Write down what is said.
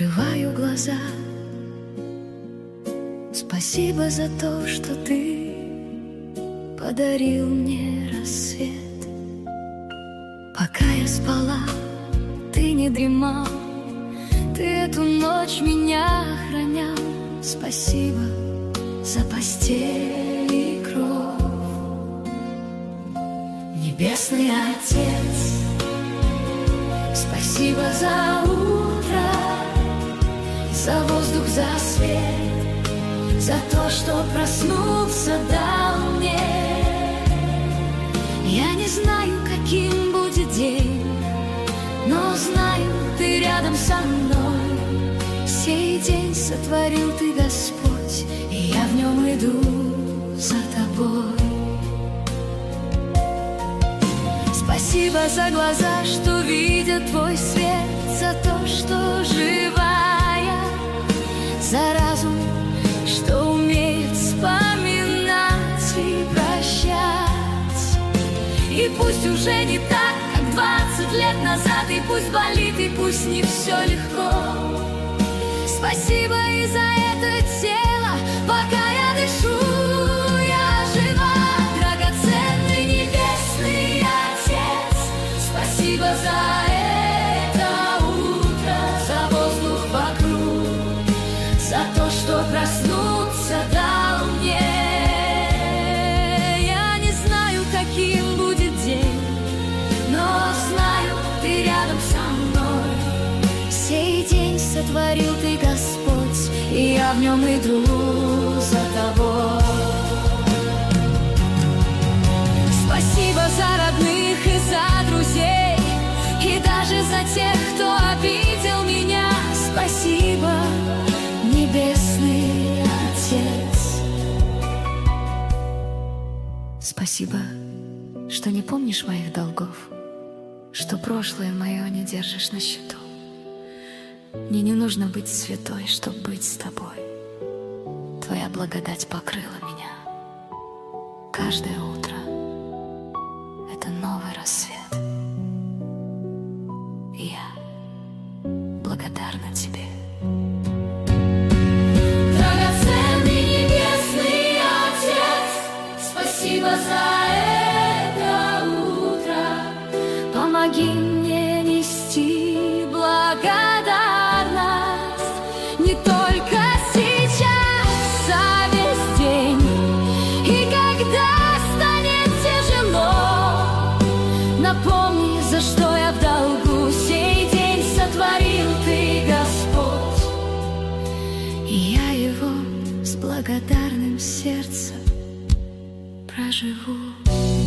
Закрываю глаза. Спасибо за то, что ты подарил мне рассвет. Пока я спала, ты не дремал, ты эту ночь меня охранял. Спасибо за постель и кровь. Небесный Отец, спасибо за утро, за воздух, за свет, за то, что проснулся, дал мне. Я не знаю, каким будет день, но знаю, ты рядом со мной. Сей день сотворил ты, Господь, и я в нем иду за тобой. Спасибо за глаза, что видят твой свет, за то, что живая, за разум, что умеет вспоминать и прощать. И пусть уже не так, как 20 лет назад, и пусть болит, и пусть не все легко. Спасибо и за это тело, пока я дышу, я жива. Драгоценный небесный Отец, спасибо за это утро, за воздух вокруг, за то, что проснуться дал мне. Я не знаю, каким будет день, но знаю, ты рядом со мной. Сей день сотворил ты, Господь, и я в нем иду за тобой. Спасибо за родных и за друзей, и даже за тех, кто обидел меня. Спасибо, небесный Отец. Спасибо, что не помнишь моих долгов, что прошлое мое не держишь на счету. Мне не нужно быть святой, чтобы быть с тобой. Твоя благодать покрыла меня. Каждое утро — это новый рассвет. И я благодарна тебе. Драгоценный небесный Отец, спасибо за это утро. Помоги мне нести благодарность не только сейчас, а весь день. И когда станет тяжело, напомни, за что я в долгу. Сей день сотворил ты, Господь, и я его с благодарным сердцем проживу.